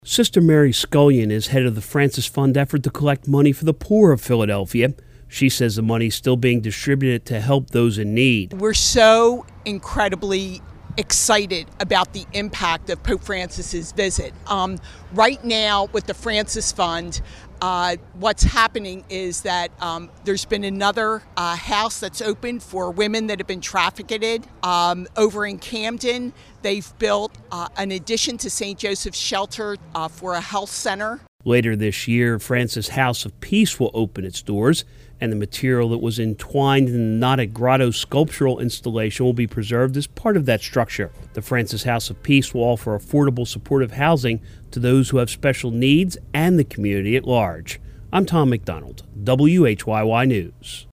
Sister Mary Scullion is head of the Francis Fund effort to collect money for the poor of Philadelphia. She says the money is still being distributed to help those in need. We're so incredibly excited about the impact of Pope Francis's visit. Right now with the Francis Fund, what's happening is that there's been another house that's opened for women that have been trafficked. Over in Camden, they've built an addition to St. Joseph's Shelter for a health center. Later this year, Francis House of Peace will open its doors, and the material that was entwined in the Knotted Grotto sculptural installation will be preserved as part of that structure. The Francis House of Peace will offer affordable supportive housing to those who have special needs and the community at large. I'm Tom McDonald, WHYY News.